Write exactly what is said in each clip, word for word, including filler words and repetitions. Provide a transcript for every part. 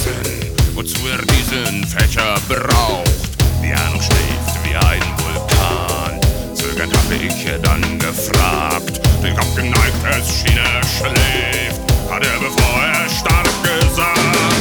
wissen, wozu er diesen Fächer braucht. Die Ahnung schläft wie ein Vulkan. Zögernd habe ich dann gefragt. Den Kopf geneigt, es schien er schläft, hat er, bevor er starb, gesagt.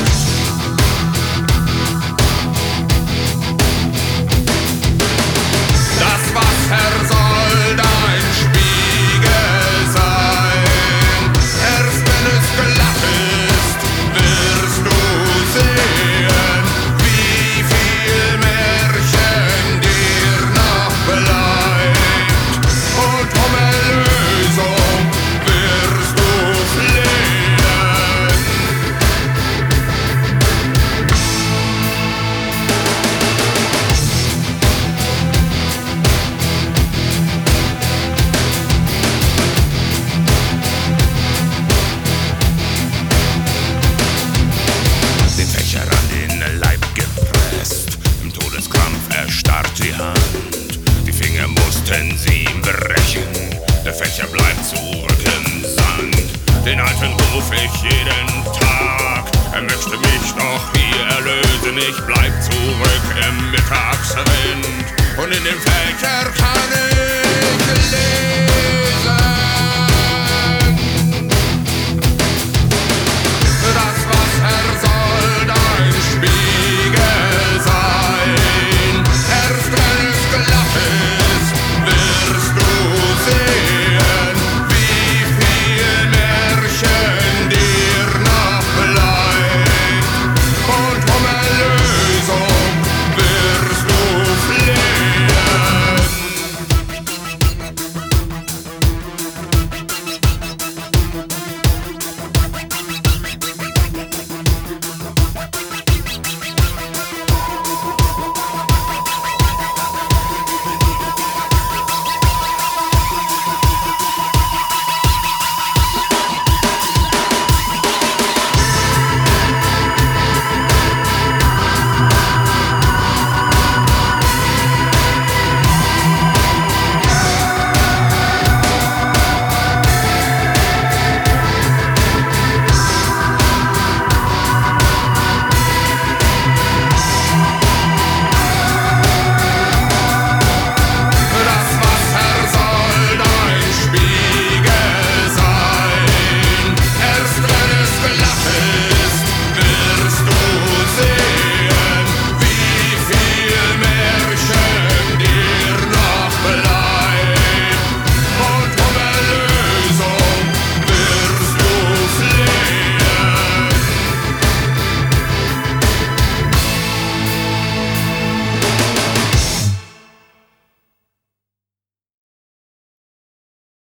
Das Wasser soll dein Spiegel sein. Erst wenn es glatt ist, wirst du sehen, wie viel Märchen dir noch bleibt. Und um Erlösung wirst du flehen. Den Fächer an den Leib gepresst, im Todeskrampf erstarrt die Hand. Die Finger mussten sie ihm brechen, der Fächer bleibt zurück im Sand. Den Alten ruf ich jeden Tag, er möchte mich doch hier erlösen. Ich bleib zurück im Mittagswind und in dem Fächer kann